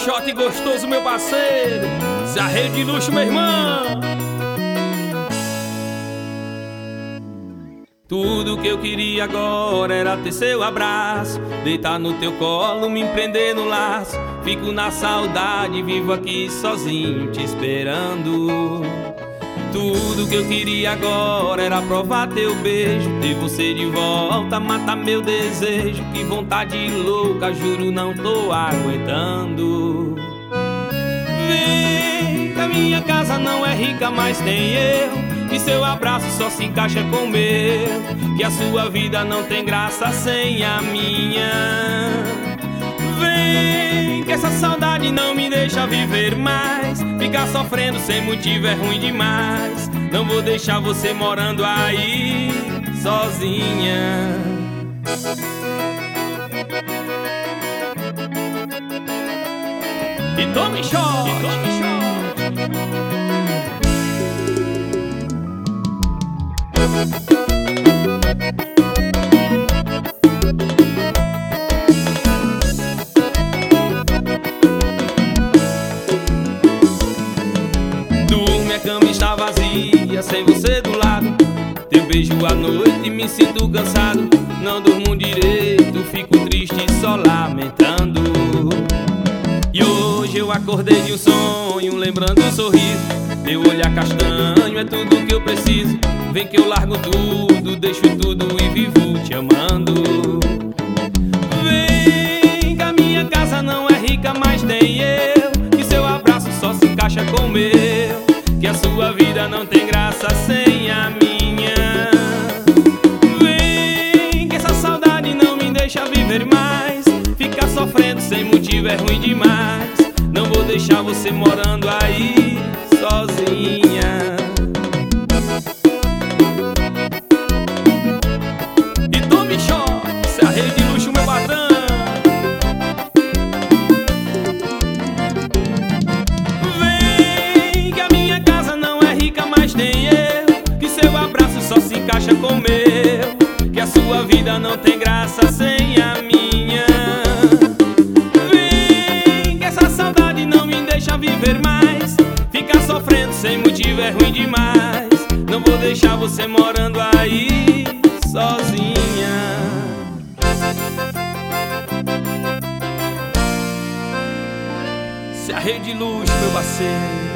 shot gostoso, meu parceiro. Se arreia de luxo, meu irmão. Tudo que eu queria agora era ter seu abraço, deitar no teu colo, me prender no laço. Fico na saudade, vivo aqui sozinho te esperando. Tudo que eu queria agora era provar teu beijo, ter você de volta, matar meu desejo. Que vontade louca, juro não tô aguentando. Vem, que a minha casa não é rica, mas tem eu. Que seu abraço só se encaixa com o meu. Que a sua vida não tem graça sem a minha. Vem, que essa saudade não me deixa viver mais. Ficar sofrendo sem motivo é ruim demais. Não vou deixar você morando aí sozinha. E tome shot, e tome shot. Minha cama está vazia, sem você do lado. Teu beijo à noite me sinto cansado. Não durmo direito, fico triste só lamentando. E hoje eu acordei de um sonho, lembrando um sorriso. Teu olhar castanho é tudo que eu preciso. Vem que eu largo tudo, deixo tudo e vivo te amando. Vem, que a minha casa não é rica, mas tem eu. Que seu abraço só se encaixa com o meu. Que a sua vida não tem graça sem a minha. Vem, que essa saudade não me deixa viver mais. Ficar sofrendo sem motivo é ruim demais. Não vou deixar você morando aí sozinha. E tome shot, se arreia de luxo, meu patrão. Vem, que a minha casa não é rica, mas tem eu. Que seu abraço só se encaixa com o meu. Que a sua vida não tem graça sem a minha. Vem, que essa saudade não me deixa viver mais. Ficar sofrendo sem motivo é ruim demais. Não vou deixar você morando aí sozinha. Se arreia de luxo, meu parceiro.